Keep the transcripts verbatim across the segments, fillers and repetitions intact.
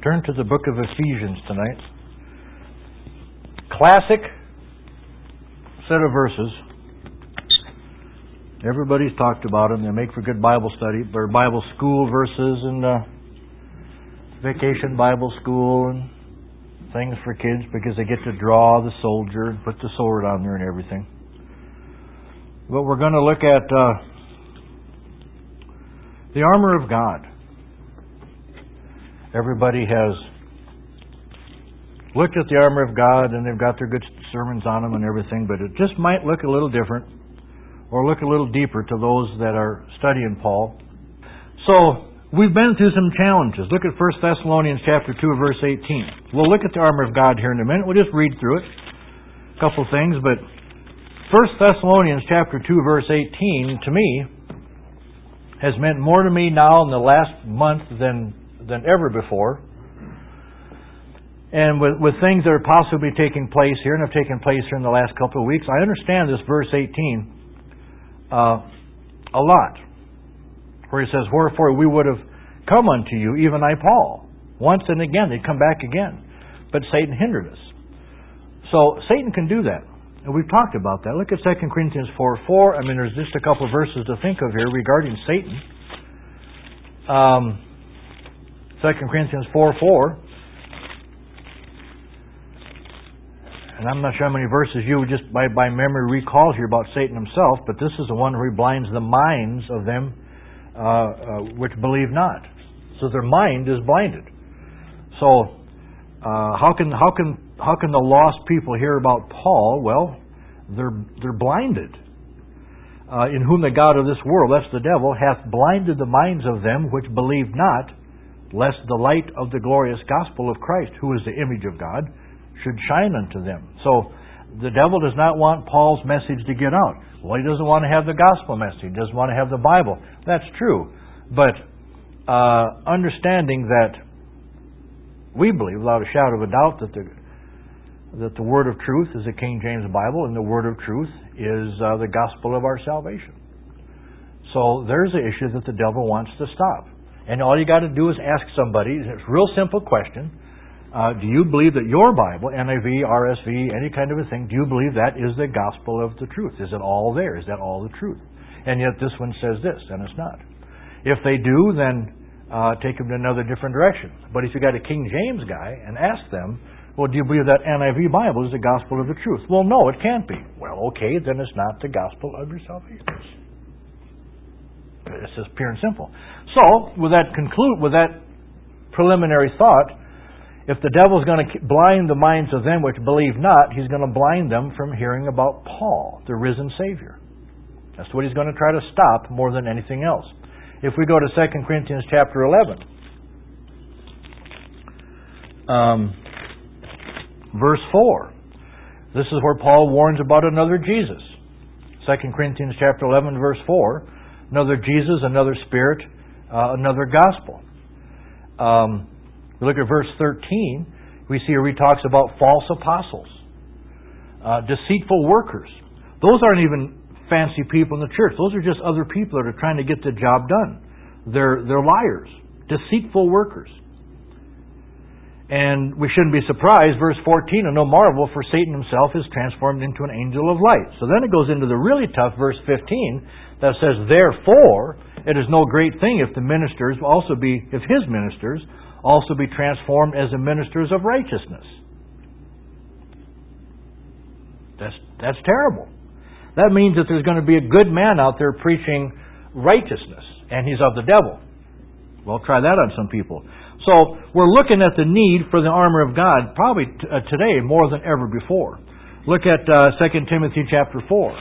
Turn to the book of Ephesians tonight. Classic set of verses. Everybody's talked about them. They make for good Bible study, or Bible school verses, and uh, vacation Bible school, and things for kids because they get to draw the soldier and put the sword on there and everything. But we're going to look at uh, the armor of God. Everybody has looked at the armor of God, and they've got their good sermons on them and everything, but it just might look a little different or look a little deeper to those that are studying Paul. So, we've been through some challenges. Look at First Thessalonians chapter two, verse eighteen. We'll look at the armor of God here in a minute. We'll just read through it. A couple things, but First Thessalonians chapter two, verse eighteen, to me, has meant more to me now in the last month than than ever before. And with, with things that are possibly taking place here and have taken place here in the last couple of weeks, I understand this verse eighteen uh, a lot. Where he says, "Wherefore we would have come unto you, even I, Paul." Once and again, they'd come back again. But Satan hindered us. So Satan can do that. And we've talked about that. Look at Second Corinthians four four. I mean, there's just a couple of verses to think of here regarding Satan. Um, Second Corinthians four four. And I'm not sure how many verses you just by, by memory recall here about Satan himself, but this is the one where he blinds the minds of them uh, uh, which believe not. So their mind is blinded. So uh, how can how can how can the lost people hear about Paul? Well, they're they're blinded. Uh, in whom the God of this world, that's the devil, hath blinded the minds of them which believe not, lest the light of the glorious gospel of Christ, who is the image of God, should shine unto them. So the devil does not want Paul's message to get out. Well, he doesn't want to have the gospel message. He doesn't want to have the Bible. That's true. But uh, understanding that we believe, without a shadow of a doubt, that the that the word of truth is the King James Bible, and the word of truth is uh, the gospel of our salvation. So there's the issue that the devil wants to stop. And all you got to do is ask somebody, it's a real simple question, uh, do you believe that your Bible, N I V, R S V, any kind of a thing, do you believe that is the gospel of the truth? Is it all there? Is that all the truth? And yet this one says this, and it's not. If they do, then uh, take them in another different direction. But if you got a King James guy and ask them, well, do you believe that N I V Bible is the gospel of the truth? Well, no, it can't be. Well, okay, then it's not the gospel of your salvation. It's just pure and simple. So, with that conclude, with that preliminary thought, if the devil's going to blind the minds of them which believe not, he's going to blind them from hearing about Paul, the risen Savior. That's what he's going to try to stop more than anything else. If we go to Second Corinthians chapter eleven, um, verse four, this is where Paul warns about another Jesus. Second Corinthians chapter eleven, verse four, another Jesus, another Spirit, uh, another gospel. Um, we look at verse thirteen, we see where he talks about false apostles, uh, deceitful workers. Those aren't even fancy people in the church. Those are just other people that are trying to get the job done. They're, they're liars, deceitful workers. And we shouldn't be surprised, verse fourteen, and no marvel, for Satan himself is transformed into an angel of light. So then it goes into the really tough verse fifteen that says, therefore, it is no great thing if the ministers will also be, if his ministers also be transformed as the ministers of righteousness. That's, that's terrible. That means that there's going to be a good man out there preaching righteousness, and he's of the devil. Well, try that on some people. So, we're looking at the need for the armor of God probably t- uh, today more than ever before. Look at uh, Second Timothy chapter four.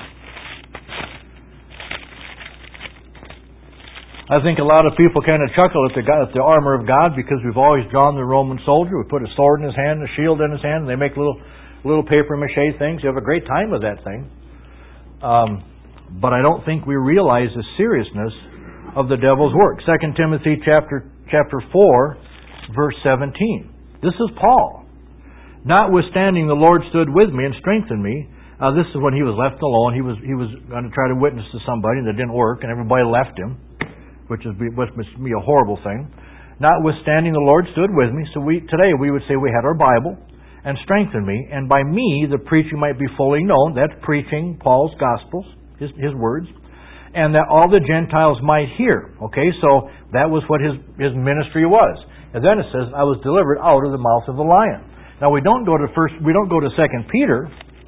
I think a lot of people kind of chuckle at the, at the armor of God because we've always drawn the Roman soldier. We put a sword in his hand, a shield in his hand, and they make little little paper mache things. You have a great time with that thing. Um, but I don't think we realize the seriousness of the devil's work. Second Timothy chapter chapter four, verse seventeen. This is Paul. Notwithstanding, the Lord stood with me and strengthened me. Uh, this is when he was left alone. He was he was going to try to witness to somebody, and that didn't work, and everybody left him, which is which must be a horrible thing. Notwithstanding, the Lord stood with me. So we today we would say we had our Bible and strengthened me. And by me, the preaching might be fully known. That's preaching Paul's Gospels, his, his words. And that all the Gentiles might hear. Okay, so that was what his, his ministry was. And then it says, I was delivered out of the mouth of the lion. Now we don't go to first. We don't go to Second Peter.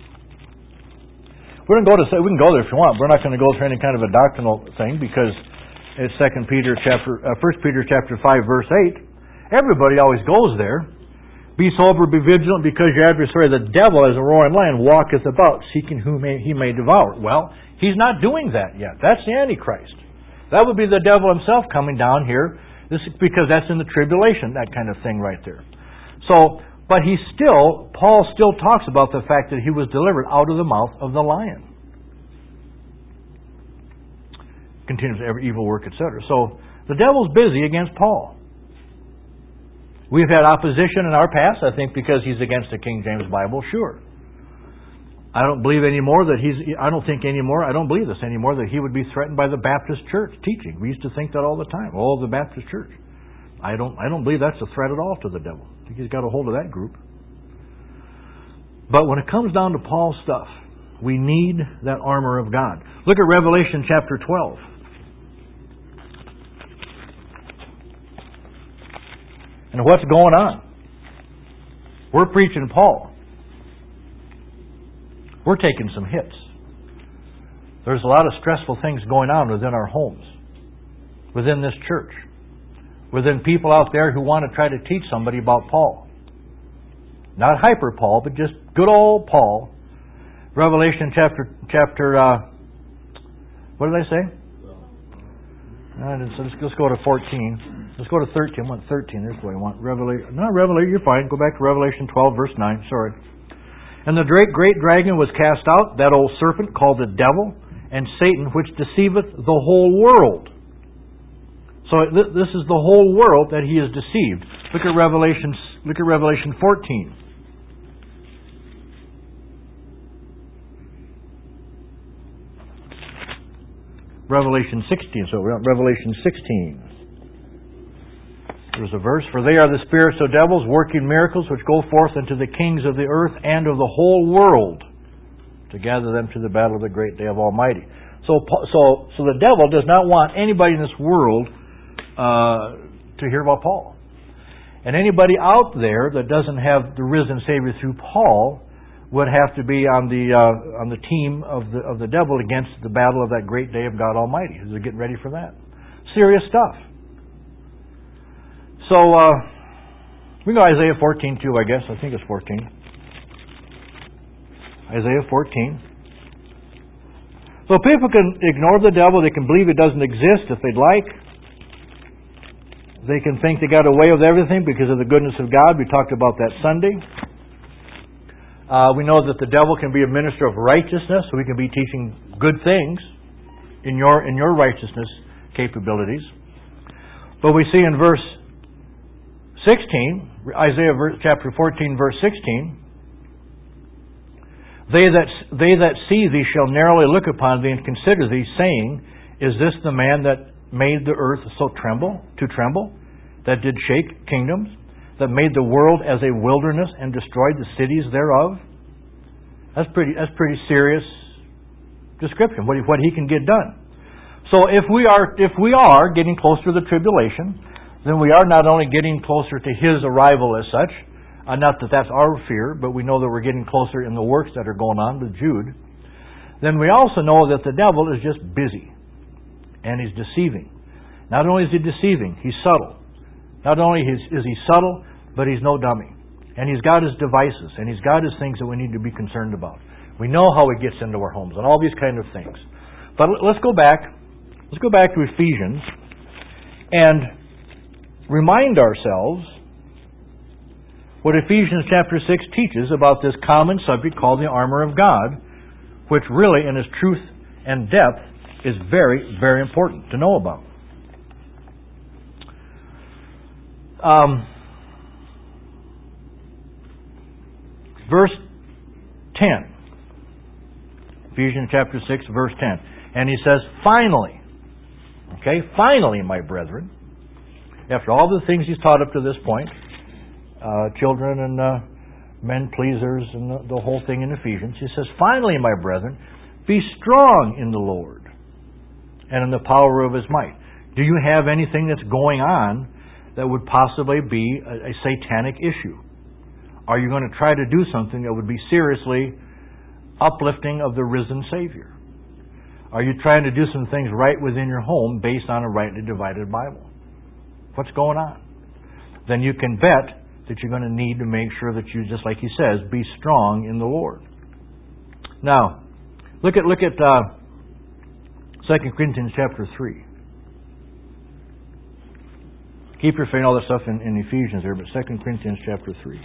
We don't go to. We can go there if you want. We're not going to go through any kind of a doctrinal thing because it's Second Peter chapter, uh, First Peter chapter five, verse eight. Everybody always goes there. Be sober, be vigilant, because your adversary, the devil, as a roaring lion, walketh about, seeking whom may, he may devour. Well, he's not doing that yet. That's the Antichrist. That would be the devil himself coming down here. This is because that's in the tribulation, that kind of thing right there. So, but he still, Paul still talks about the fact that he was delivered out of the mouth of the lion. Continues every evil work, et cetera. So the devil's busy against Paul. We've had opposition in our past, I think, because he's against the King James Bible, sure. I don't believe anymore that he's, I don't think anymore, I don't believe this anymore, that he would be threatened by the Baptist Church teaching. We used to think that all the time. Oh, the Baptist Church. I don't, I don't believe that's a threat at all to the devil. I think he's got a hold of that group. But when it comes down to Paul's stuff, we need that armor of God. Look at Revelation chapter twelve. And what's going on? We're preaching Paul. We're taking some hits. There's a lot of stressful things going on within our homes, within this church, within people out there who want to try to teach somebody about Paul. Not hyper Paul, but just good old Paul. Revelation chapter, chapter uh, what did I say? Uh, let's, let's go to fourteen. Let's go to thirteen. I want thirteen. There's what I want. Revelation. No, Revelation. You're fine. Go back to Revelation twelve, verse nine. Sorry. And the great, great dragon was cast out, that old serpent called the devil and Satan, which deceiveth the whole world. So th- this is the whole world that he is deceived. Look at Revelation. Look at Revelation fourteen. Revelation sixteen. So we're on Revelation sixteen. There's a verse, for they are the spirits of devils, working miracles, which go forth unto the kings of the earth and of the whole world, to gather them to the battle of the great day of Almighty. So, so, so the devil does not want anybody in this world uh, to hear about Paul. And anybody out there that doesn't have the risen Savior through Paul would have to be on the uh, on the team of the of the devil against the battle of that great day of God Almighty. They're getting ready for that. Serious stuff. So, uh, we go Isaiah fourteen too, I guess. I think it's fourteen. Isaiah fourteen. So people can ignore the devil. They can believe it doesn't exist if they'd like. They can think they got away with everything because of the goodness of God. We talked about that Sunday. Uh, we know that the devil can be a minister of righteousness, so he can be teaching good things in your in your righteousness capabilities. But we see in verse sixteen, Isaiah chapter fourteen, verse sixteen, They that, they that see thee shall narrowly look upon thee and consider thee, saying, Is this the man that made the earth so tremble, to tremble, that did shake kingdoms, that made the world as a wilderness and destroyed the cities thereof? That's pretty, that's pretty serious description, what he, what he can get done. So if we are, if we are getting closer to the tribulation, then we are not only getting closer to His arrival as such, uh, not that that's our fear, but we know that we're getting closer in the works that are going on with Jude. Then we also know that the devil is just busy, and he's deceiving. Not only is he deceiving, he's subtle. Not only is, is he subtle, but he's no dummy. And he's got his devices, and he's got his things that we need to be concerned about. We know how he gets into our homes, and all these kind of things. But let's go back. Let's go back to Ephesians, and remind ourselves what Ephesians chapter six teaches about this common subject called the armor of God, which really, in its truth and depth, is very, very important to know about. Um, verse ten. Ephesians chapter six, verse ten. And he says, finally, okay, finally, my brethren, after all the things he's taught up to this point, uh, children and uh, men pleasers and the, the whole thing in Ephesians, he says, finally, my brethren, be strong in the Lord and in the power of His might. Do you have anything that's going on that would possibly be a, a satanic issue? Are you going to try to do something that would be seriously uplifting of the risen Savior? Are you trying to do some things right within your home based on a rightly divided Bible? What's going on? Then you can bet that you're going to need to make sure that you, just like he says, be strong in the Lord. Now, look at look at uh, Second Corinthians chapter three. Keep your finger all this stuff in, in Ephesians there, but Second Corinthians chapter three.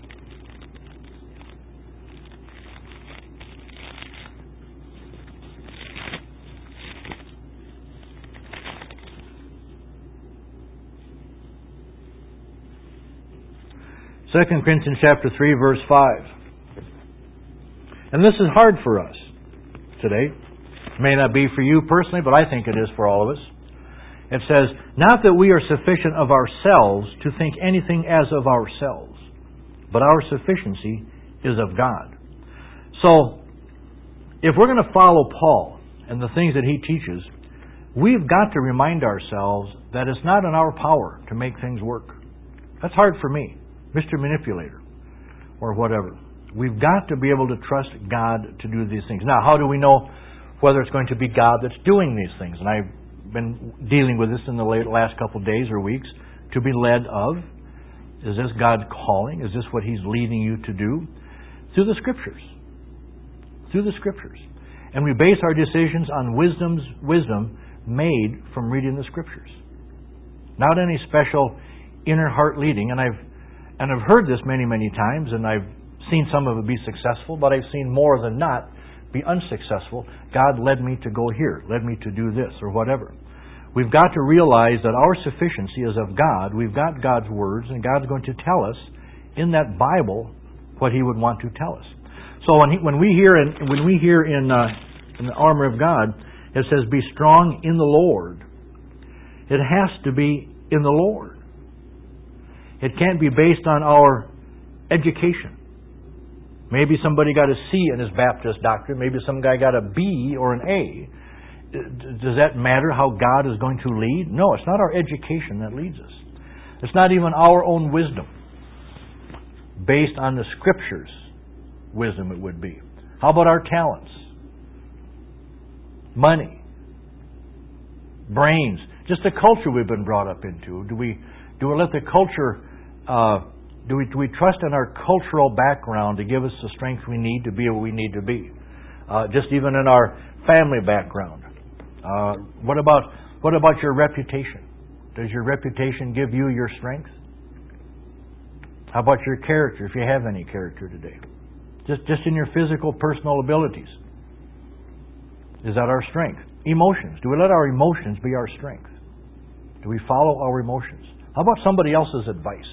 Second Corinthians chapter three, verse five. And this is hard for us today. It may not be for you personally, but I think it is for all of us. It says, not that we are sufficient of ourselves to think anything as of ourselves, but our sufficiency is of God. So, if we're going to follow Paul and the things that he teaches, we've got to remind ourselves that it's not in our power to make things work. That's hard for me, Mister Manipulator, or whatever. We've got to be able to trust God to do these things. Now, how do we know whether it's going to be God that's doing these things? And I've been dealing with this in the last couple of days or weeks. To be led of, is this God calling? Is this what He's leading you to do? Through the Scriptures. Through the Scriptures. And we base our decisions on wisdom's wisdom made from reading the Scriptures. Not any special inner heart leading. And I've and I've heard this many, many times, and I've seen some of it be successful, but I've seen more than not be unsuccessful. God led me to go here, led me to do this, or whatever. We've got to realize that our sufficiency is of God. We've got God's words, and God's going to tell us in that Bible what He would want to tell us. So when, he, when we hear in when we hear in, uh, in the armor of God, it says, "Be strong in the Lord." It has to be in the Lord. It can't be based on our education. Maybe somebody got a C in his Baptist doctrine. Maybe some guy got a B or an A. Does that matter how God is going to lead? No, it's not our education that leads us. It's not even our own wisdom. Based on the Scriptures, wisdom it would be. How about our talents? Money? Brains? Just the culture we've been brought up into. Do we, do we let the culture... Uh, Do we, do we trust in our cultural background to give us the strength we need to be what we need to be? Uh, just even in our family background. Uh, what about what about your reputation? Does your reputation give you your strength? How about your character, if you have any character today? Just just in your physical, personal abilities. Is that our strength? Emotions. Do we let our emotions be our strength? Do we follow our emotions? How about somebody else's advice?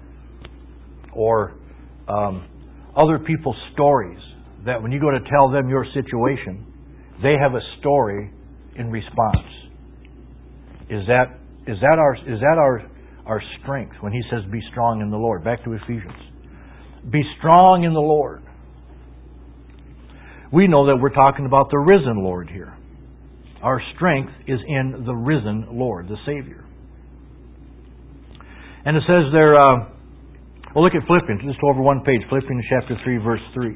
Or um, other people's stories, that when you go to tell them your situation, they have a story in response. Is that is that our is that our our strength when he says, "Be strong in the Lord"? Back to Ephesians. Be strong in the Lord. We know that we're talking about the risen Lord here. Our strength is in the risen Lord, the Savior. And it says there. Uh, Well, look at Philippians, just over one page, Philippians chapter three, verse three.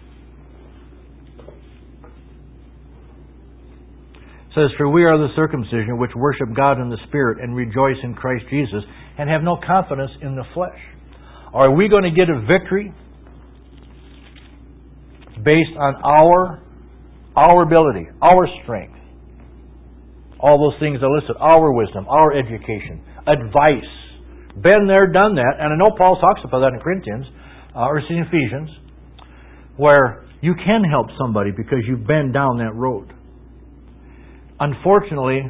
It says, "For we are the circumcision which worship God in the Spirit and rejoice in Christ Jesus and have no confidence in the flesh." Are we going to get a victory based on our, our ability, our strength? All those things are listed, our wisdom, our education, advice. Been there, done that. And I know Paul talks about that in Corinthians, uh, or in Ephesians, where you can help somebody because you've been down that road. Unfortunately,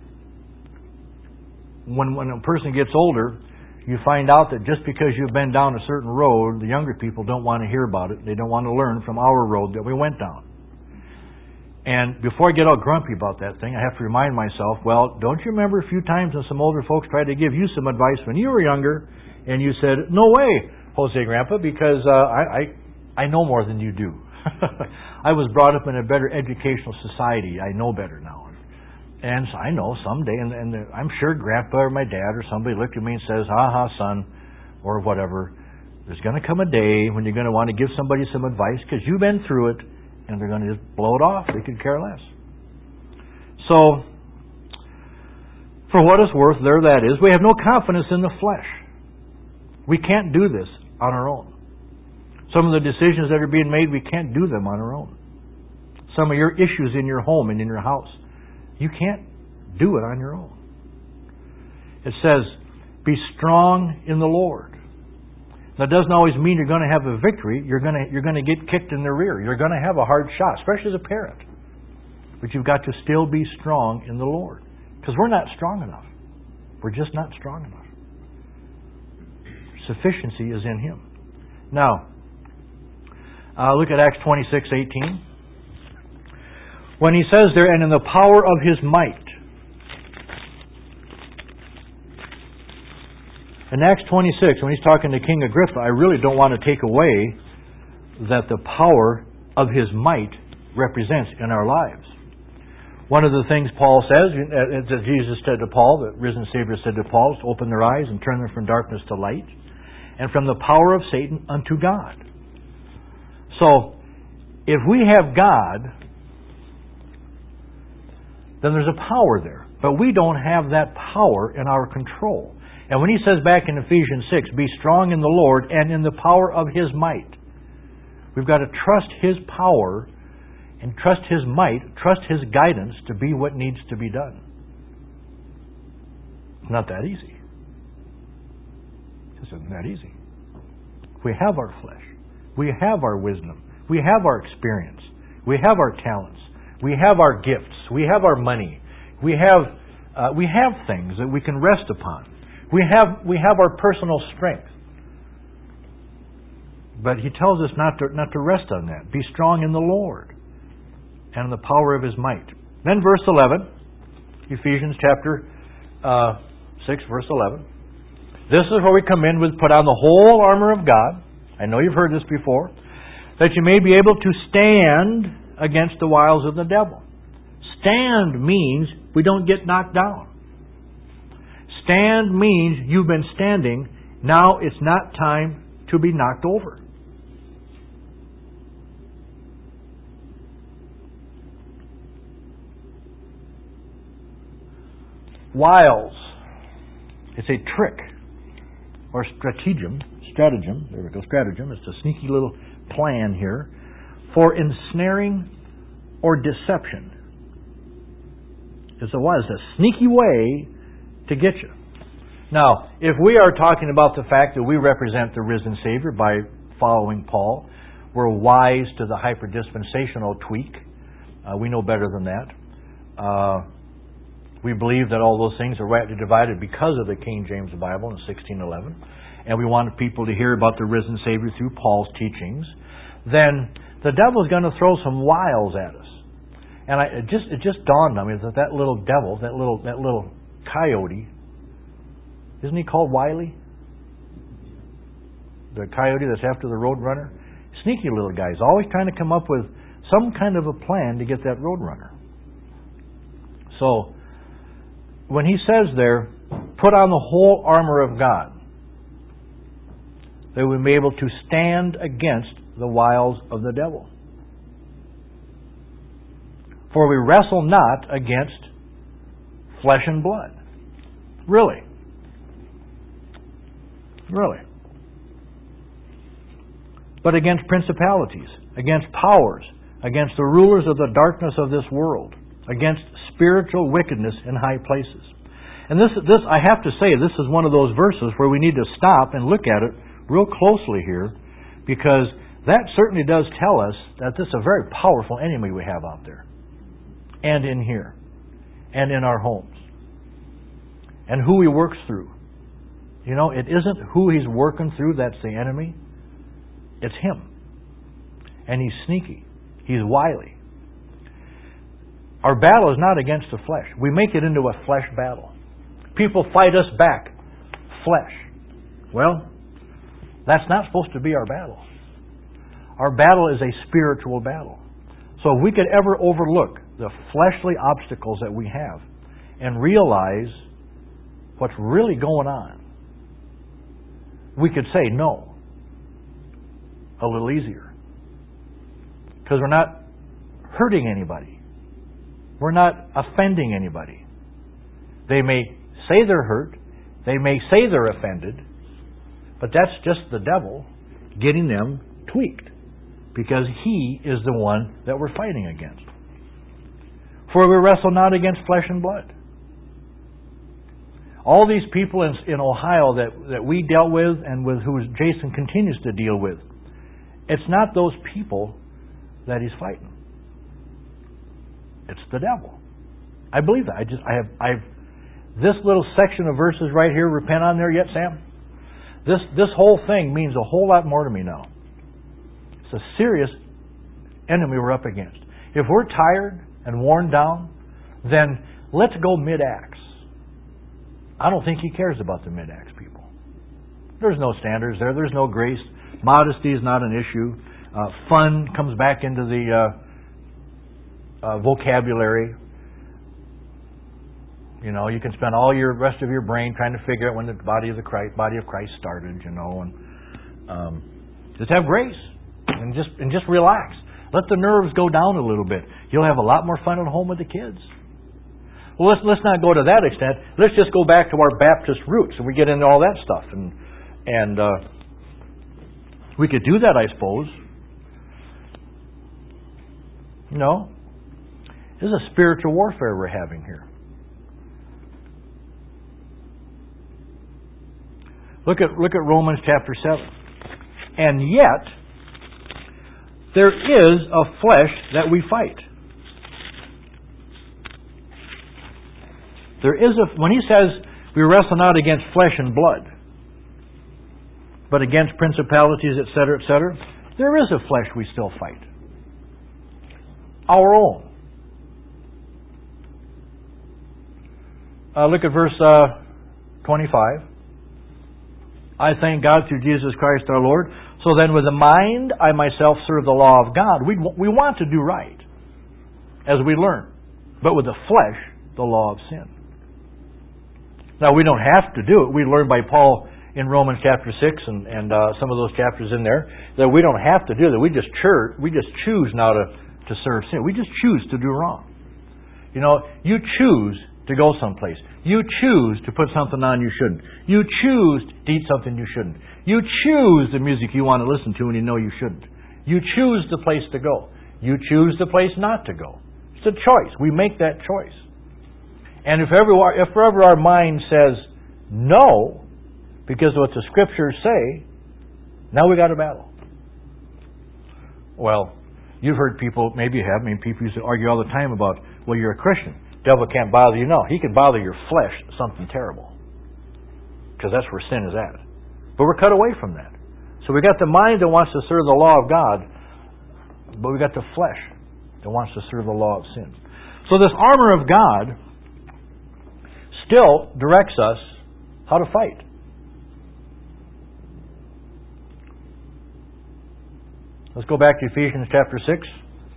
when, when a person gets older, you find out that just because you've been down a certain road, the younger people don't want to hear about it. They don't want to learn from our road that we went down. And before I get all grumpy about that thing, I have to remind myself, well, don't you remember a few times when some older folks tried to give you some advice when you were younger, and you said, no way, Jose Grandpa, because uh, I, I I know more than you do. I was brought up in a better educational society. I know better now. And so I know someday, and, and I'm sure Grandpa or my dad or somebody looked at me and says, ha ha, son, or whatever, there's going to come a day when you're going to want to give somebody some advice because you've been through it, and they're going to just blow it off. They could care less. So, for what it's worth, there that is. We have no confidence in the flesh. We can't do this on our own. Some of the decisions that are being made, we can't do them on our own. Some of your issues in your home and in your house, you can't do it on your own. It says, be strong in the Lord. That doesn't always mean you're going to have a victory. You're going to, you're going to get kicked in the rear. You're going to have a hard shot, especially as a parent. But you've got to still be strong in the Lord. Because we're not strong enough. We're just not strong enough. Sufficiency is in Him. Now, uh, look at Acts twenty-six eighteen. When he says there, and in the power of His might. In Acts twenty-six, when he's talking to King Agrippa, I really don't want to take away that the power of His might represents in our lives. One of the things Paul says, that Jesus said to Paul, the risen Savior said to Paul, is to open their eyes and turn them from darkness to light, and from the power of Satan unto God. So, if we have God, then there's a power there. But we don't have that power in our control. And when he says back in Ephesians six, be strong in the Lord and in the power of His might, we've got to trust His power and trust His might, trust His guidance to be what needs to be done. It's not that easy. It isn't that easy. We have our flesh. We have our wisdom. We have our experience. We have our talents. We have our gifts. We have our money. We have uh, we have things that we can rest upon. We have we have our personal strength. But He tells us not to not to rest on that. Be strong in the Lord and in the power of His might. Then verse eleven, Ephesians chapter uh, six, verse eleven. This is where we come in with put on the whole armor of God. I know you've heard this before. That you may be able to stand against the wiles of the devil. Stand means we don't get knocked down. Stand means you've been standing. Now it's not time to be knocked over. Wiles. It's a trick or stratagem. Stratagem. There we go. Stratagem. It's a sneaky little plan here for ensnaring or deception. It's a what? It's a sneaky way to get you. Now, if we are talking about the fact that we represent the risen Savior by following Paul, we're wise to the hyper-dispensational tweak. Uh, we know better than that. Uh, we believe that all those things are rightly divided because of the King James Bible in sixteen eleven. And we wanted people to hear about the risen Savior through Paul's teachings. Then the devil's going to throw some wiles at us. And I, it just it just dawned on me that that little devil, that little that little coyote, isn't he called Wiley? The coyote that's after the roadrunner? Sneaky little guy. He's always trying to come up with some kind of a plan to get that roadrunner. So, when he says there, put on the whole armor of God, that we may be able to stand against the wiles of the devil. For we wrestle not against flesh and blood. Really. Really. But against principalities, against powers, against the rulers of the darkness of this world, against spiritual wickedness in high places. And this, this, I have to say, this is one of those verses where we need to stop and look at it real closely here, because that certainly does tell us that this is a very powerful enemy we have out there, and in here, and in our homes, and who he works through. You know, it isn't who he's working through that's the enemy. It's him. And he's sneaky. He's wily. Our battle is not against the flesh. We make it into a flesh battle. People fight us back. Flesh. Well, that's not supposed to be our battle. Our battle is a spiritual battle. So if we could ever overlook the fleshly obstacles that we have and realize what's really going on, we could say no a little easier. Because we're not hurting anybody. We're not offending anybody. They may say they're hurt. They may say they're offended. But that's just the devil getting them tweaked. Because he is the one that we're fighting against. For we wrestle not against flesh and blood. All these people in, in Ohio that, that we dealt with and with who Jason continues to deal with, it's not those people that he's fighting. It's the devil. I believe that. I just I have I've this little section of verses right here, repent on there yet, Sam? This this whole thing means a whole lot more to me now. It's a serious enemy we're up against. If we're tired and worn down, then let's go mid-acts. I don't think he cares about the mid-acts people. There's no standards there. There's no grace. Modesty is not an issue. Uh, fun comes back into the uh, uh, vocabulary. You know, you can spend all your rest of your brain trying to figure out when the body of the Christ, body of Christ started. You know, and um, just have grace and just and just relax. Let the nerves go down a little bit. You'll have a lot more fun at home with the kids. Well, let's let's not go to that extent. Let's just go back to our Baptist roots, and we get into all that stuff, and and uh, we could do that, I suppose. No, this is a spiritual warfare we're having here. Look at look at Romans chapter seven, and yet there is a flesh that we fight. There is a when he says we wrestle not against flesh and blood, but against principalities, et cetera, et cetera. There is a flesh we still fight. Our own. Uh, look at verse uh, twenty-five. I thank God through Jesus Christ our Lord. So then with the mind I myself serve the law of God. We, we want to do right as we learn. But with the flesh, the law of sin. Now we don't have to do it. We learn by Paul in Romans chapter six and, and uh, some of those chapters in there that we don't have to do that. We just church, we just choose now to, to serve sin. We just choose to do wrong. You know, you choose to go someplace. You choose to put something on you shouldn't. You choose to eat something you shouldn't. You choose the music you want to listen to and you know you shouldn't. You choose the place to go. You choose the place not to go. It's a choice. We make that choice. And if ever, if ever our mind says no, because of what the Scriptures say, now we got a battle. Well, you've heard people, maybe you have, I mean, people used to argue all the time about, well, you're a Christian. Devil can't bother you. No, he can bother your flesh, something terrible. Because that's where sin is at. But we're cut away from that. So we got the mind that wants to serve the law of God, but we got the flesh that wants to serve the law of sin. So this armor of God still directs us how to fight. Let's go back to Ephesians chapter six.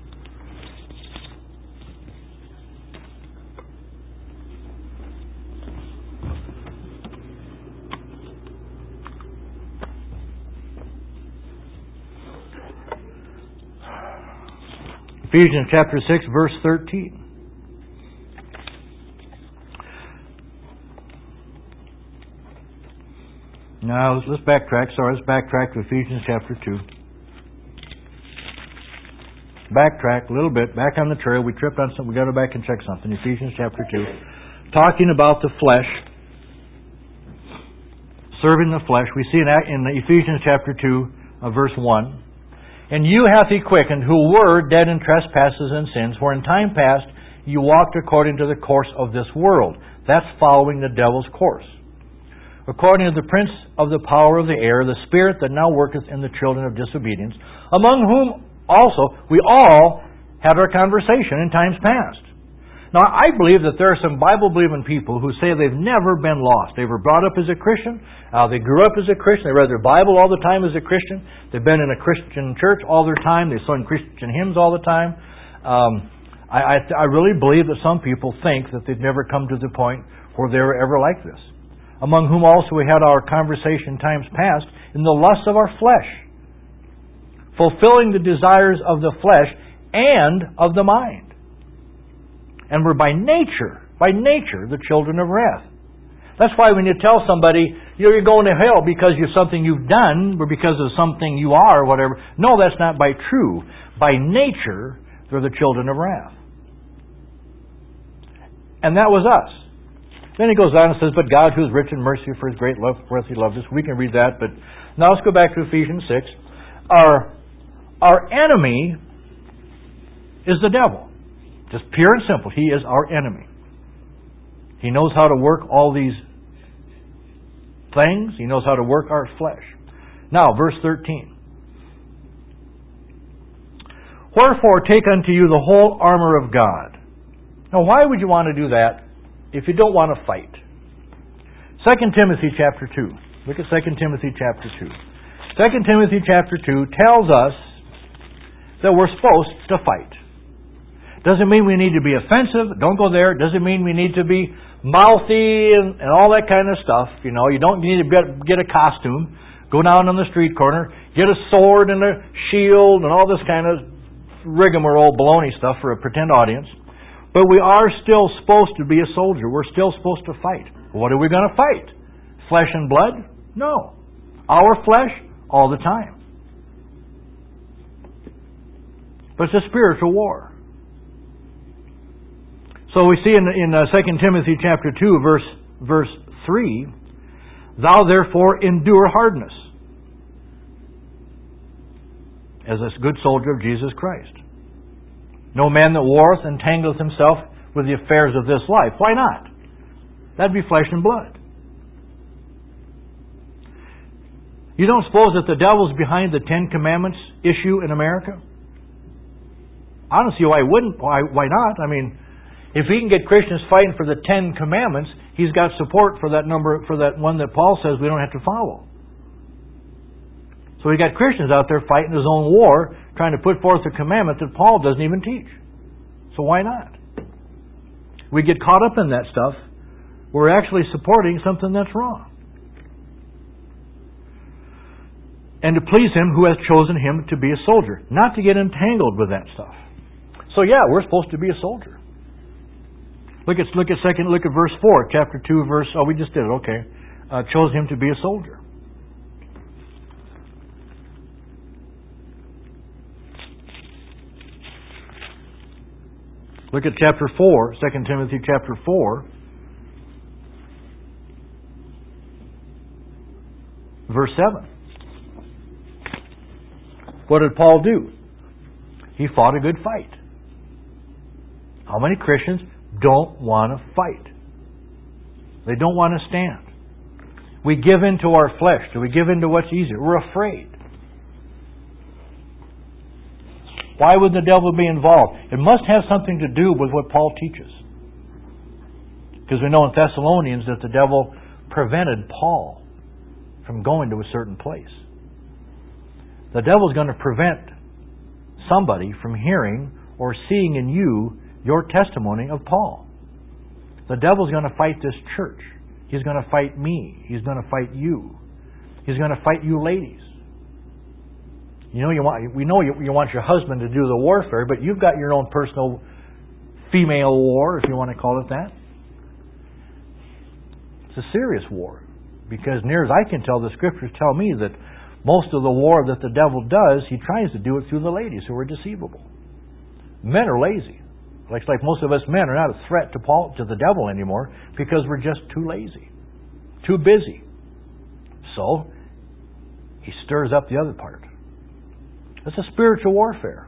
Ephesians chapter six, verse thirteen. Now, let's, let's backtrack. Sorry, let's backtrack to Ephesians chapter two. Backtrack a little bit. Back on the trail. We tripped on something. We got to go back and check something. Ephesians chapter two. Talking about the flesh. Serving the flesh. We see in, in Ephesians chapter two, uh, verse one. And you hath he quickened, who were dead in trespasses and sins, for in time past you walked according to the course of this world. That's following the devil's course. According to the prince of the power of the air, the spirit that now worketh in the children of disobedience, among whom also we all had our conversation in times past, Now, I believe that there are some Bible-believing people who say they've never been lost. They were brought up as a Christian. Uh, they grew up as a Christian. They read their Bible all the time as a Christian. They've been in a Christian church all their time. They sung Christian hymns all the time. Um, I, I, I really believe that some people think that they've never come to the point where they were ever like this. Among whom also we had our conversation times past in the lusts of our flesh, fulfilling the desires of the flesh and of the mind. And we're by nature, by nature, the children of wrath. That's why when you tell somebody, you know, you're going to hell because of something you've done or because of something you are or whatever. No, that's not by true. By nature, they're the children of wrath. And that was us. Then he goes on and says, but God, who is rich in mercy for His great love for us, He loved us. We can read that, but now let's go back to Ephesians six. Our, our enemy is the devil. Just pure and simple. He is our enemy. He knows how to work all these things. He knows how to work our flesh. Now, verse thirteen. Wherefore take unto you the whole armor of God. Now, why would you want to do that if you don't want to fight? Second Timothy chapter two. Look at Second Timothy chapter two. Second Timothy chapter two tells us that we're supposed to fight. Doesn't mean we need to be offensive. Don't go there. Doesn't mean we need to be mouthy and, and all that kind of stuff. You know, you don't need to get, get a costume, go down on the street corner, get a sword and a shield and all this kind of rigmarole baloney stuff for a pretend audience. But we are still supposed to be a soldier. We're still supposed to fight. What are we going to fight? Flesh and blood? No. Our flesh? All the time. But it's a spiritual war. So we see in, in uh, Second Timothy chapter two, verse, verse three, thou therefore endure hardness as a good soldier of Jesus Christ. No man that warreth entangleth himself with the affairs of this life. Why not? That'd be flesh and blood. You don't suppose that the devil's behind the Ten Commandments issue in America? I don't see why he wouldn't. Why, why not? I mean, if he can get Christians fighting for the Ten Commandments, he's got support for that number, for that one that Paul says we don't have to follow. So we got Christians out there fighting his own war, trying to put forth a commandment that Paul doesn't even teach. So why not? We get caught up in that stuff. We're actually supporting something that's wrong. And to please Him who has chosen him to be a soldier, not to get entangled with that stuff. So yeah, we're supposed to be a soldier. Look at look at second. Look at verse four, chapter two, verse. Oh, we just did it. Okay, uh, chose him to be a soldier. Look at chapter four, Second Timothy chapter four, verse seven. What did Paul do? He fought a good fight. How many Christians don't want to fight? They don't want to stand. We give in to our flesh. Do we give in to what's easier? We're afraid. Why would the devil be involved? It must have something to do with what Paul teaches. Because we know in Thessalonians that the devil prevented Paul from going to a certain place. The devil's going to prevent somebody from hearing or seeing in you your testimony of Paul. The devil's going to fight this church. He's going to fight me. He's going to fight you. He's going to fight you ladies. You know, you want, we know you, you want your husband to do the warfare, but you've got your own personal female war, if you want to call it that. It's a serious war. Because near as I can tell, the Scriptures tell me that most of the war that the devil does, he tries to do it through the ladies who are deceivable. Men are lazy. Looks like most of us men are not a threat to Paul, to the devil anymore because we're just too lazy, too busy. So, he stirs up the other part. It's a spiritual warfare.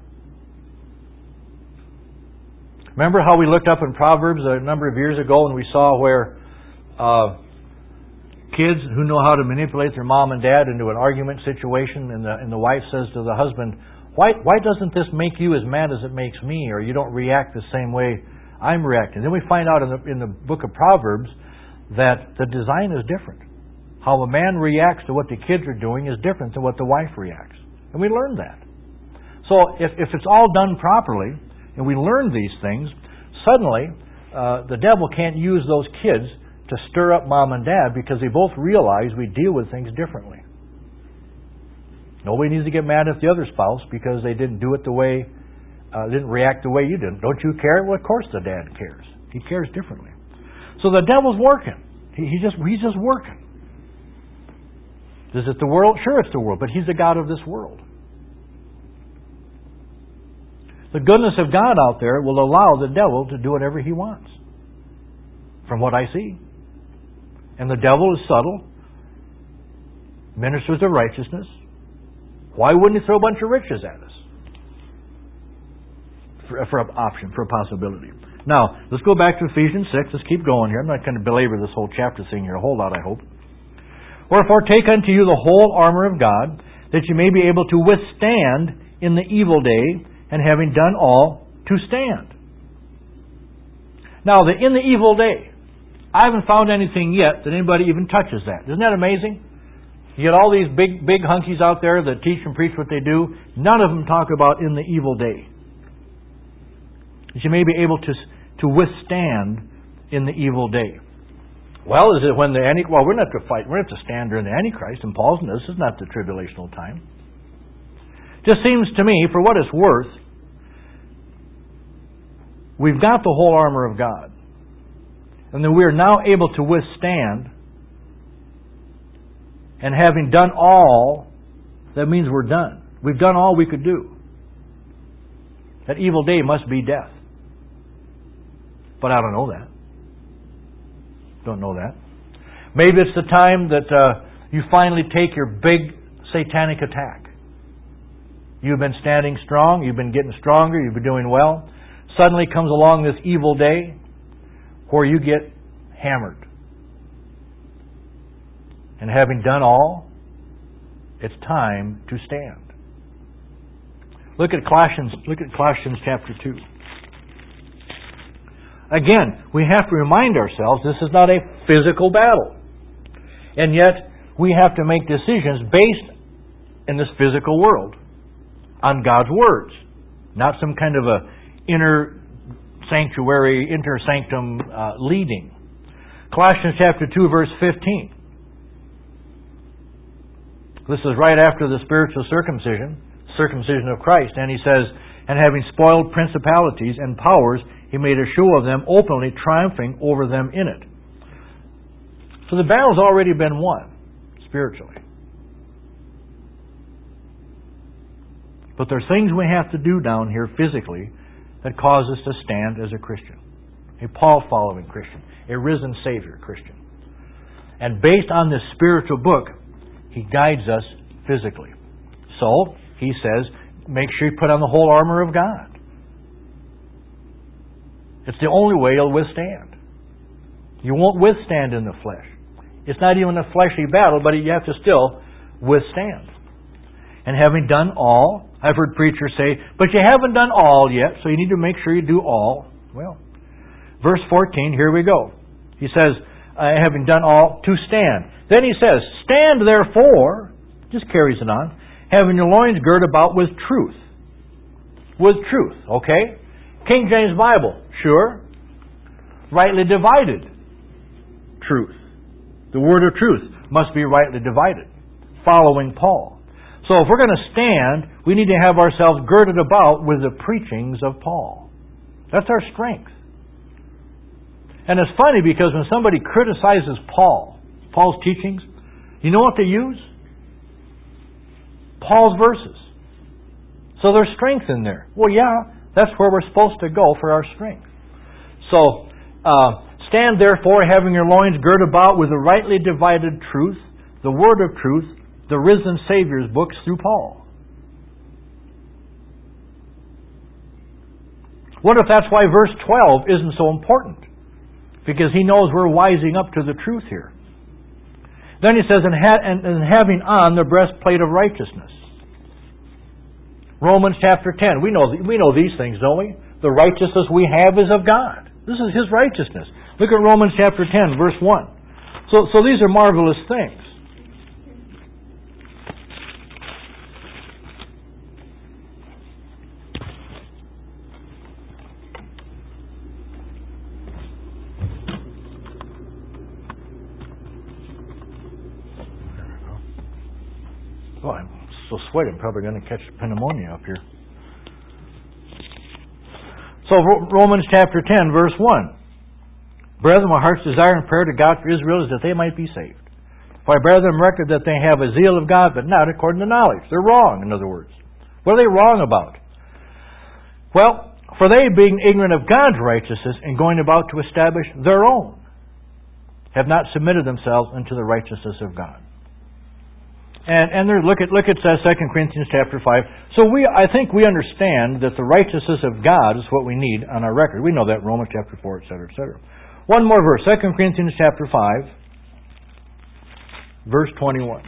Remember how we looked up in Proverbs a number of years ago and we saw where uh, kids who know how to manipulate their mom and dad into an argument situation, and the, and the wife says to the husband, Why, why doesn't this make you as mad as it makes me? Or you don't react the same way I'm reacting. Then we find out in the, in the book of Proverbs that the design is different. How a man reacts to what the kids are doing is different than what the wife reacts. And we learn that. So if, if it's all done properly, and we learn these things, suddenly uh, the devil can't use those kids to stir up mom and dad because they both realize we deal with things differently. Nobody needs to get mad at the other spouse because they didn't do it the way, uh, didn't react the way you did. Don't you care? Well, of course the dad cares. He cares differently. So the devil's working. He, he just he's just working. Is it the world? Sure, it's the world, but he's the god of this world. The goodness of God out there will allow the devil to do whatever he wants, from what I see. And the devil is subtle, ministers of righteousness. Why wouldn't he throw a bunch of riches at us? For, for an option, for a possibility. Now, let's go back to Ephesians six. Let's keep going here. I'm not going to belabor this whole chapter thing here a whole lot, I hope. Wherefore, take unto you the whole armor of God, that you may be able to withstand in the evil day, and having done all, to stand. Now, the in the evil day, I haven't found anything yet that anybody even touches that. Isn't that amazing? You get all these big, big hunkies out there that teach and preach what they do. None of them talk about in the evil day. That you may be able to, to withstand in the evil day. Well, is it when the Antichrist... Well, we're not to fight. We're not to stand during the Antichrist. And Paul's, this is not the tribulational time. Just seems to me, for what it's worth, we've got the whole armor of God. And then we are now able to withstand. And having done all, that means we're done. We've done all we could do. That evil day must be death. But I don't know that. Don't know that. Maybe it's the time that uh, you finally take your big satanic attack. You've been standing strong. You've been getting stronger. You've been doing well. Suddenly comes along this evil day where you get hammered. And having done all, it's time to stand. Look at Colossians, look at Colossians chapter two. Again, we have to remind ourselves this is not a physical battle. And yet, we have to make decisions based in this physical world on God's words. Not some kind of a inner sanctuary, inter sanctum uh, leading. Colossians chapter two, verse fifteen. This is right after the spiritual circumcision, circumcision of Christ. And he says, and having spoiled principalities and powers, he made a show of them openly, triumphing over them in it. So the battle's already been won, spiritually. But there's things we have to do down here physically that cause us to stand as a Christian. A Paul-following Christian. A risen Savior Christian. And based on this spiritual book, he guides us physically. So, he says, make sure you put on the whole armor of God. It's the only way you'll withstand. You won't withstand in the flesh. It's not even a fleshly battle, but you have to still withstand. And having done all, I've heard preachers say, but you haven't done all yet, so you need to make sure you do all. Well, verse fourteen, here we go. He says, uh, having done all, to stand. Then he says, stand therefore, just carries it on, having your loins girt about with truth. With truth, okay? King James Bible, sure. Rightly divided truth. The word of truth must be rightly divided, following Paul. So if we're going to stand, we need to have ourselves girded about with the preachings of Paul. That's our strength. And it's funny because when somebody criticizes Paul, Paul's teachings, you know what they use? Paul's verses. So there's strength in there. Well, yeah, that's where we're supposed to go for our strength. So, uh, stand therefore, having your loins girt about with the rightly divided truth, the word of truth, the risen Savior's books through Paul. What if that's why verse twelve isn't so important? Because he knows we're wising up to the truth here. Then he says, and, ha- and, and having on the breastplate of righteousness. Romans chapter ten. We know, we know these things, don't we? The righteousness we have is of God. This is His righteousness. Look at Romans chapter ten, verse one. So, so these are marvelous things. Oh, I'm so sweaty, I'm probably going to catch pneumonia up here. So, Romans chapter ten, verse one. Brethren, my heart's desire and prayer to God for Israel is that they might be saved. For I bear them record that they have a zeal of God, but not according to knowledge. They're wrong, in other words. What are they wrong about? Well, for they, being ignorant of God's righteousness and going about to establish their own, have not submitted themselves unto the righteousness of God. And and there, look at look at Second Corinthians chapter five. So we I think we understand that the righteousness of God is what we need on our record. We know that, Romans chapter four, et cetera, et cetera. One more verse, Second Corinthians chapter five, verse twenty-one.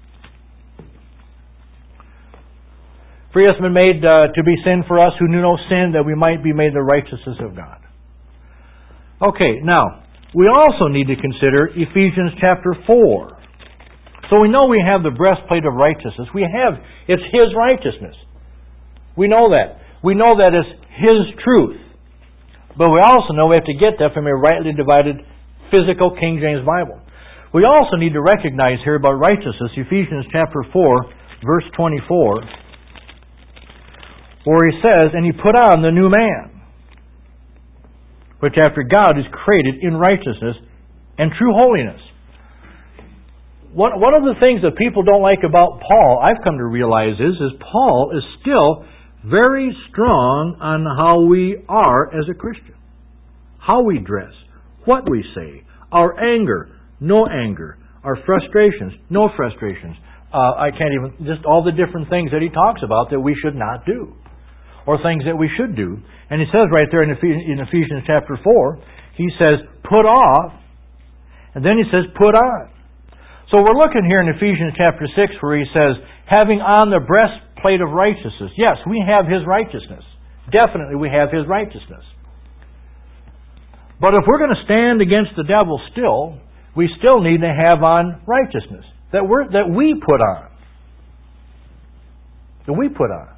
For He has been made uh, to be sin for us who knew no sin, that we might be made the righteousness of God. Okay, now we also need to consider Ephesians chapter four. So we know we have the breastplate of righteousness. We have, it's His righteousness. We know that. We know that it's His truth. But we also know we have to get that from a rightly divided physical King James Bible. We also need to recognize here about righteousness, Ephesians chapter four, verse twenty-four, where he says, and he put on the new man, which after God is created in righteousness and true holiness. One, one of the things that people don't like about Paul, I've come to realize is, is Paul is still very strong on how we are as a Christian. How we dress, what we say, our anger, no anger, our frustrations, no frustrations. Uh, I can't even, just all the different things that he talks about that we should not do. Or things that we should do. And he says right there in Ephesians, in Ephesians chapter four, he says, put off, and then he says, put on. So we're looking here in Ephesians chapter six where he says, having on the breastplate of righteousness. Yes, we have His righteousness. Definitely we have His righteousness. But if we're going to stand against the devil still, we still need to have on righteousness. That we're, that we put on. That we put on.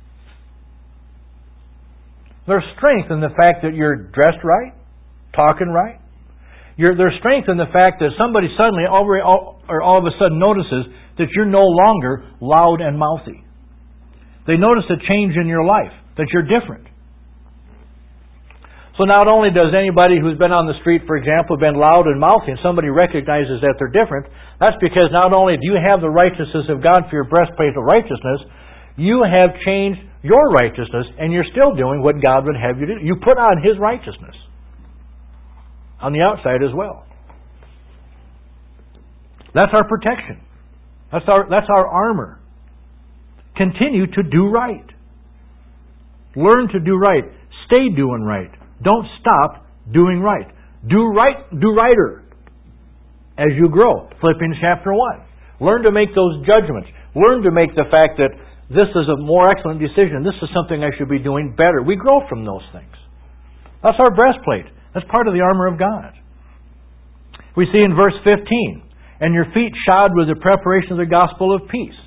There's strength in the fact that you're dressed right, talking right. You're, there's strength in the fact that somebody suddenly, all, or all of a sudden, notices that you're no longer loud and mouthy. They notice a change in your life, that you're different. So not only does anybody who's been on the street, for example, been loud and mouthy, and somebody recognizes that they're different, that's because not only do you have the righteousness of God for your breastplate of righteousness, you have changed your righteousness, and you're still doing what God would have you do. You put on His righteousness on the outside as well. That's our protection. That's our, that's our armor. Continue to do right. Learn to do right. Stay doing right. Don't stop doing right. Do right, do righter as you grow. Philippians chapter one. Learn to make those judgments. Learn to make the fact that this is a more excellent decision. This is something I should be doing better. We grow from those things. That's our breastplate. That's part of the armor of God. We see in verse fifteen, and your feet shod with the preparation of the gospel of peace.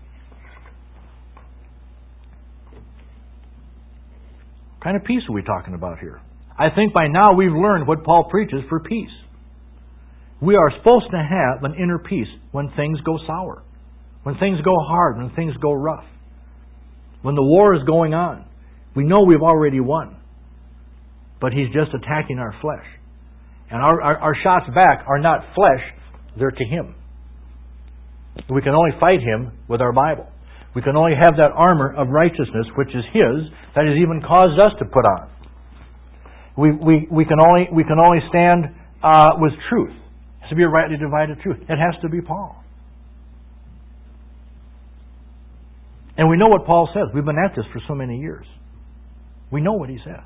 What kind of peace are we talking about here? I think by now we've learned what Paul preaches for peace. We are supposed to have an inner peace when things go sour, when things go hard, when things go rough, when the war is going on. We know we've already won, but he's just attacking our flesh. And our, our, our shots back are not flesh, they're to him. We can only fight him with our Bible. We can only have that armor of righteousness, which is his, that has even caused us to put on. We we, we can only we can only stand uh, with truth. It has to be a rightly divided truth. It has to be Paul. And we know what Paul says. We've been at this for so many years. We know what he says.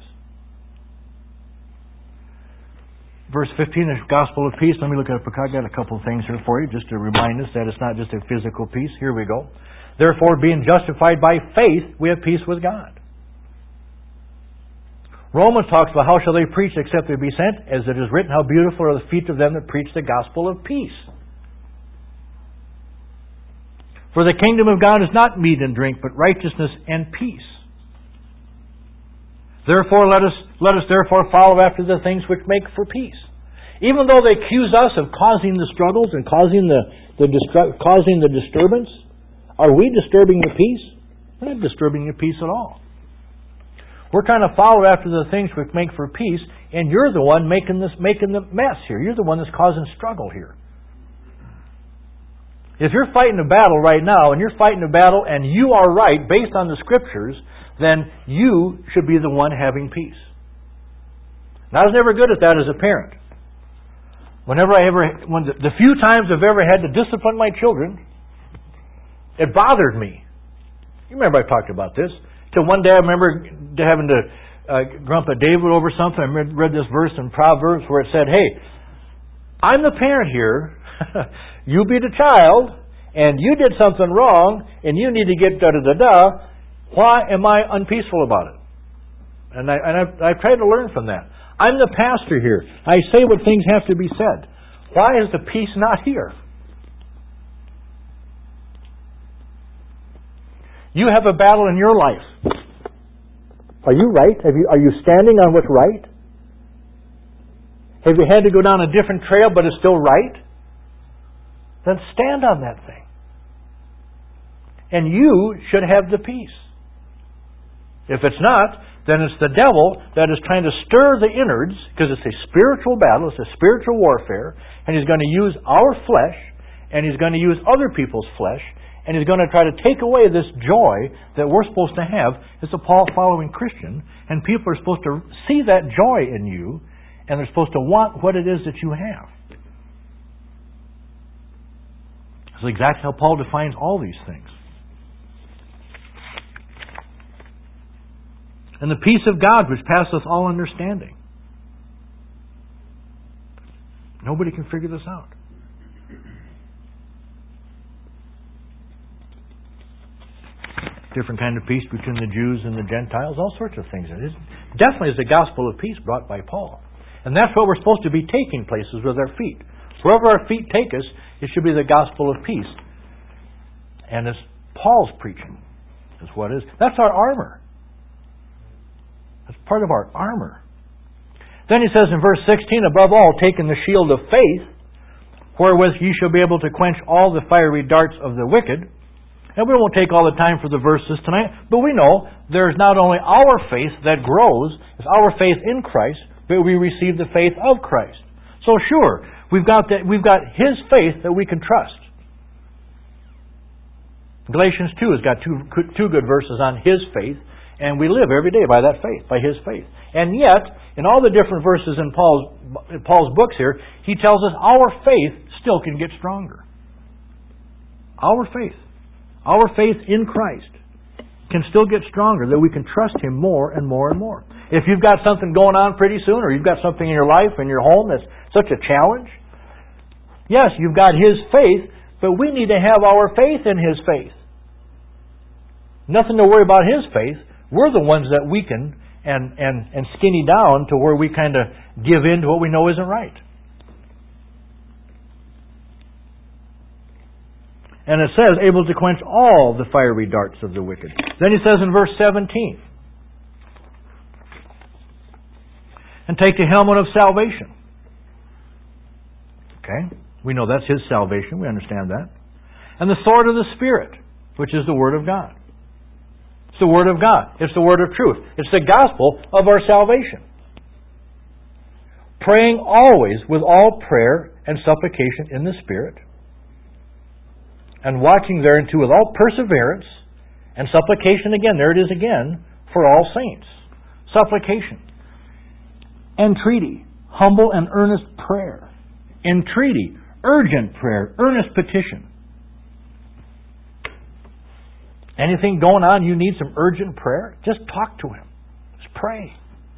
Verse fifteen, the gospel of peace. Let me look at it. I got a couple of things here for you, just to remind us that it's not just a physical peace. Here we go. Therefore, being justified by faith, we have peace with God. Romans talks about how shall they preach except they be sent? As it is written, how beautiful are the feet of them that preach the gospel of peace. For the kingdom of God is not meat and drink, but righteousness and peace. Therefore, let us let us therefore follow after the things which make for peace. Even though they accuse us of causing the struggles and causing the, the distru- causing the disturbance, are we disturbing the peace? We're not disturbing the peace at all. We're trying to follow after the things which make for peace, and you're the one making this making the mess here. You're the one that's causing struggle here. If you're fighting a battle right now, and you're fighting a battle and you are right based on the Scriptures, then you should be the one having peace. And I was never good at that as a parent. Whenever I ever, when the, the few times I've ever had to discipline my children, it bothered me. You remember I talked about this. Till one day I remember having to uh, grump at David over something. I read, read this verse in Proverbs where it said, hey, I'm the parent here. You be the child, and you did something wrong, and you need to get da-da-da-da. Why am I unpeaceful about it? And, I, and I've, I've tried to learn from that. I'm the pastor here. I say what things have to be said. Why is the peace not here? You have a battle in your life. Are you right? Have you, are you standing on what's right? Have you had to go down a different trail, but it's still right? Then stand on that thing. And you should have the peace. If it's not, then it's the devil that is trying to stir the innards, because it's a spiritual battle, it's a spiritual warfare, and he's going to use our flesh, and he's going to use other people's flesh, and he's going to try to take away this joy that we're supposed to have as a Paul-following Christian, and people are supposed to see that joy in you, and they're supposed to want what it is that you have. That's exactly how Paul defines all these things. And the peace of God which passeth all understanding. Nobody can figure this out. Different kind of peace between the Jews and the Gentiles, all sorts of things. It is, definitely is the gospel of peace brought by Paul. And that's what we're supposed to be taking places with our feet. Wherever our feet take us, it should be the gospel of peace. And it's Paul's preaching. Is what it is. That's our armor. That's part of our armor. Then he says in verse sixteen, above all, taking the shield of faith, wherewith ye shall be able to quench all the fiery darts of the wicked. And we won't take all the time for the verses tonight, but we know there's not only our faith that grows, it's our faith in Christ, but we receive the faith of Christ. So sure, we've got that, we've got His faith that we can trust. Galatians two has got two, two good verses on His faith, and we live every day by that faith, by His faith. And yet, in all the different verses in Paul's, in Paul's books here, he tells us our faith still can get stronger. Our faith. Our faith in Christ can still get stronger, that we can trust Him more and more and more. If you've got something going on pretty soon, or you've got something in your life, in your home that's such a challenge, yes, you've got His faith, but we need to have our faith in His faith. Nothing to worry about His faith. We're the ones that weaken and, and, and skinny down to where we kind of give in to what we know isn't right. And it says, able to quench all the fiery darts of the wicked. Then he says in verse seventeen, and take the helmet of salvation. Okay, we know that's His salvation. We understand that. And the sword of the Spirit, which is the Word of God. It's the Word of God. It's the Word of truth. It's the gospel of our salvation. Praying always with all prayer and supplication in the Spirit, and watching thereunto with all perseverance and supplication, again, there it is again, for all saints. Supplication. Entreaty. Humble and earnest prayer. Entreaty. Urgent prayer. Earnest petition. Anything going on, you need some urgent prayer? Just talk to Him. Just pray.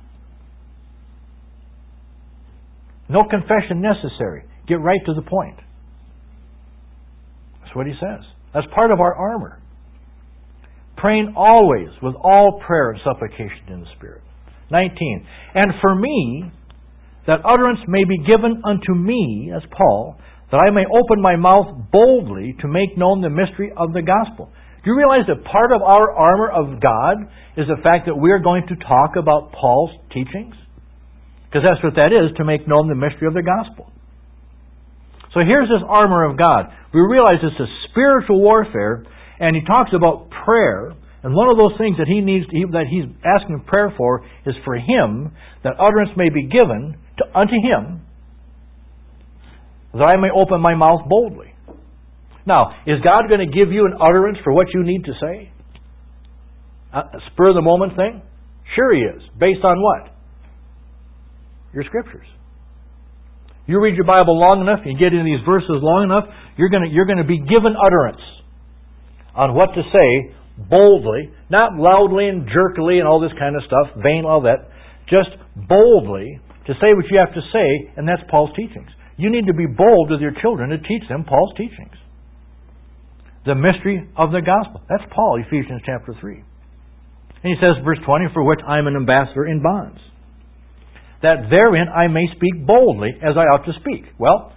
No confession necessary. Get right to the point. That's what he says. That's part of our armor. Praying always with all prayer and supplication in the Spirit. nineteen. And for me, that utterance may be given unto me, as Paul, that I may open my mouth boldly to make known the mystery of the gospel. Do you realize that part of our armor of God is the fact that we are going to talk about Paul's teachings? Because that's what that is, to make known the mystery of the gospel. So here's this armor of God. We realize it's a spiritual warfare, and he talks about prayer. And one of those things that he needs, that he's asking prayer for, is for him that utterance may be given to, unto him, that I may open my mouth boldly. Now, is God going to give you an utterance for what you need to say? A spur of the moment thing? Sure He is. Based on what? Your Scriptures. You read your Bible long enough, you get into these verses long enough, you're going to, you're going to be given utterance on what to say boldly, not loudly and jerkily and all this kind of stuff, vain, all that, just boldly to say what you have to say, and that's Paul's teachings. You need to be bold with your children to teach them Paul's teachings. The mystery of the gospel. That's Paul, Ephesians chapter three. And he says, verse twenty, for which I am an ambassador in bonds, that therein I may speak boldly as I ought to speak. Well,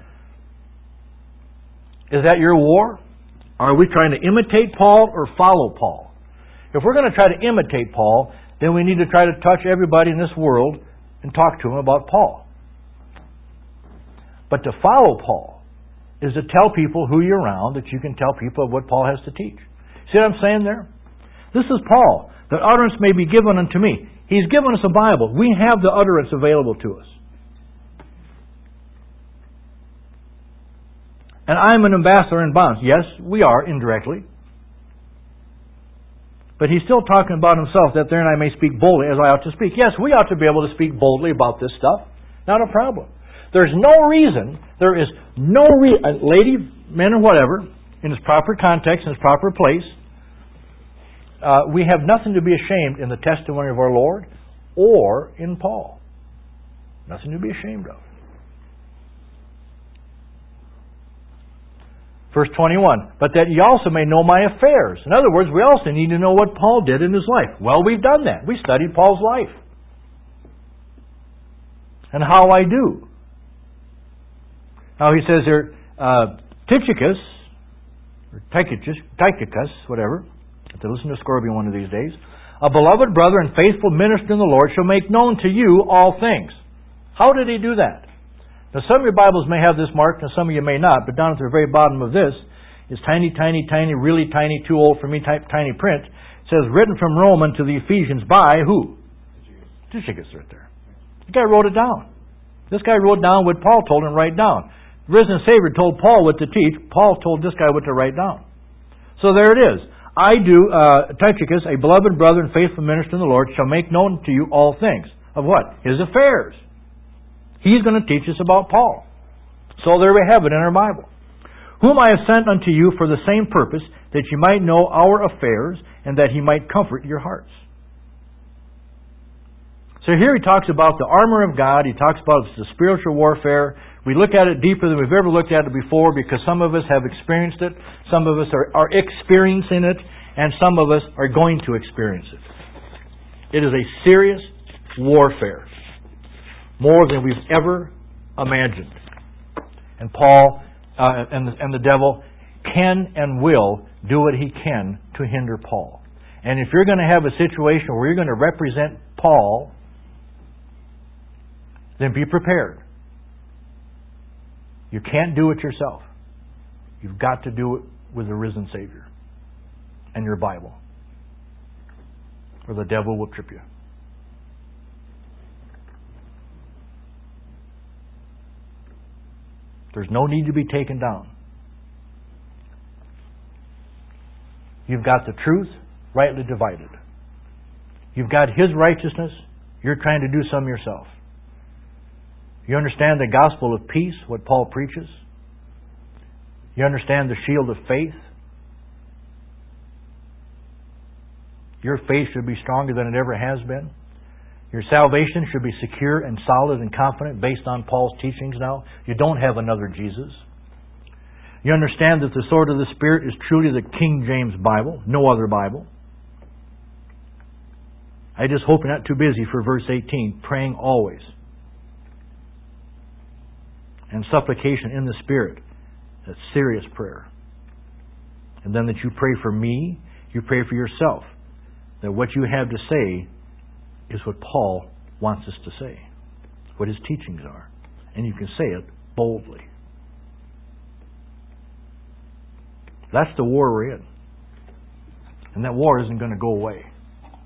is that your war? Are we trying to imitate Paul or follow Paul? If we're going to try to imitate Paul, then we need to try to touch everybody in this world and talk to them about Paul. But to follow Paul is to tell people who you're around that you can tell people what Paul has to teach. See what I'm saying there? This is Paul. That utterance may be given unto me. He's given us a Bible. We have the utterance available to us. And I'm an ambassador in bonds. Yes, we are, indirectly. But he's still talking about himself, that therein I may speak boldly as I ought to speak. Yes, we ought to be able to speak boldly about this stuff. Not a problem. There's no reason, there is no reason, lady, men, or whatever, in its proper context, in its proper place, uh, we have nothing to be ashamed in the testimony of our Lord or in Paul. Nothing to be ashamed of. Verse twenty-one, but that ye also may know my affairs. In other words, we also need to know what Paul did in his life. Well, we've done that. We studied Paul's life. And how I do. Now he says here, uh, Tychicus, or Tychicus, Tychicus, whatever, I have to listen to Scorpion one of these days, a beloved brother and faithful minister in the Lord shall make known to you all things. How did he do that? Now some of your Bibles may have this marked and some of you may not, but down at the very bottom of this is tiny, tiny, tiny, really tiny, too old for me type tiny print. It says, written from Rome unto the Ephesians by who? Tychicus right there. The guy wrote it down. This guy wrote down what Paul told him to write down. The risen Savior told Paul what to teach. Paul told this guy what to write down. So there it is. I do, uh, Tychicus, a beloved brother and faithful minister in the Lord, shall make known to you all things. Of what? His affairs. He's going to teach us about Paul. So there we have it in our Bible. Whom I have sent unto you for the same purpose, that you might know our affairs, and that he might comfort your hearts. So here he talks about the armor of God. He talks about the spiritual warfare. We look at it deeper than we've ever looked at it before, because some of us have experienced it, some of us are, are experiencing it, and some of us are going to experience it. It is a serious warfare. More than we've ever imagined. And Paul uh, and, the, and the devil can and will do what he can to hinder Paul. And if you're going to have a situation where you're going to represent Paul, then be prepared. You can't do it yourself. You've got to do it with the risen Savior and your Bible, or the devil will trip you. There's no need to be taken down. You've got the truth rightly divided. You've got His righteousness. You're trying to do some yourself. You understand the gospel of peace, what Paul preaches. You understand the shield of faith. Your faith should be stronger than it ever has been. Your salvation should be secure and solid and confident based on Paul's teachings now. You don't have another Jesus. You understand that the sword of the Spirit is truly the King James Bible, no other Bible. I just hope you're not too busy for verse eighteen, praying always. And supplication in the Spirit. That's serious prayer. And then that you pray for me, you pray for yourself. That what you have to say is what Paul wants us to say. What his teachings are. And you can say it boldly. That's the war we're in. And that war isn't going to go away.